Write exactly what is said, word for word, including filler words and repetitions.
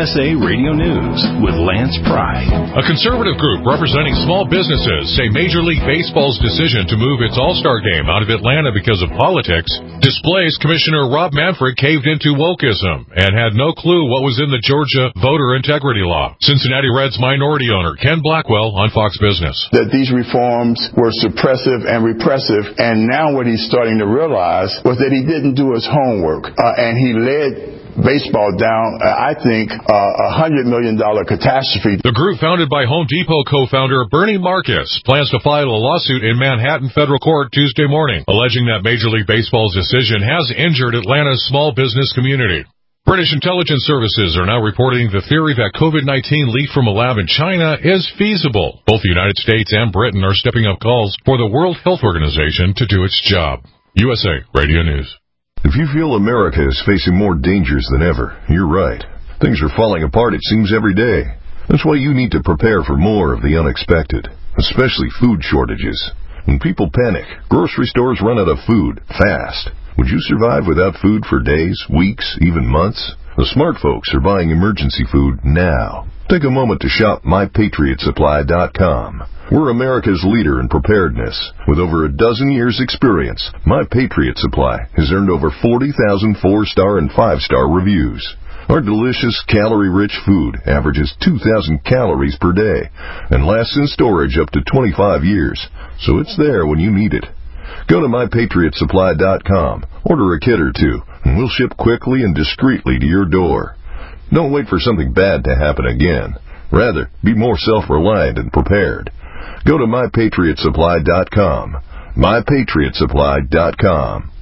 S A Radio News with Lance Pry. A conservative group representing small businesses say Major League Baseball's decision to move its All-Star game out of Atlanta because of politics displays Commissioner Rob Manfred caved into wokeism and had no clue what was in the Georgia voter integrity law. Cincinnati Reds minority owner Ken Blackwell on Fox Business. That these reforms were suppressive and repressive, and now what he's starting to realize was that he didn't do his homework, uh, and he led baseball down, uh, I think, a uh, one hundred million dollars catastrophe. The group, founded by Home Depot co-founder Bernie Marcus, plans to file a lawsuit in Manhattan federal court Tuesday morning, alleging that Major League Baseball's decision has injured Atlanta's small business community. British intelligence services are now reporting the theory that COVID nineteen leaked from a lab in China is feasible. Both the United States and Britain are stepping up calls for the World Health Organization to do its job. U S A Radio News. If you feel America is facing more dangers than ever, you're right. Things are falling apart, it seems, every day. That's why you need to prepare for more of the unexpected, especially food shortages. When people panic, grocery stores run out of food fast. Would you survive without food for days, weeks, even months? The smart folks are buying emergency food now. Take a moment to shop my patriot supply dot com. We're America's leader in preparedness. With over a dozen years' experience, My Patriot Supply has earned over forty thousand four-star and five-star reviews. Our delicious, calorie-rich food averages two thousand calories per day and lasts in storage up to twenty-five years, so it's there when you need it. Go to my patriot supply dot com, order a kit or two, and we'll ship quickly and discreetly to your door. Don't wait for something bad to happen again. Rather, be more self-reliant and prepared. Go to my patriot supply dot com. my patriot supply dot com.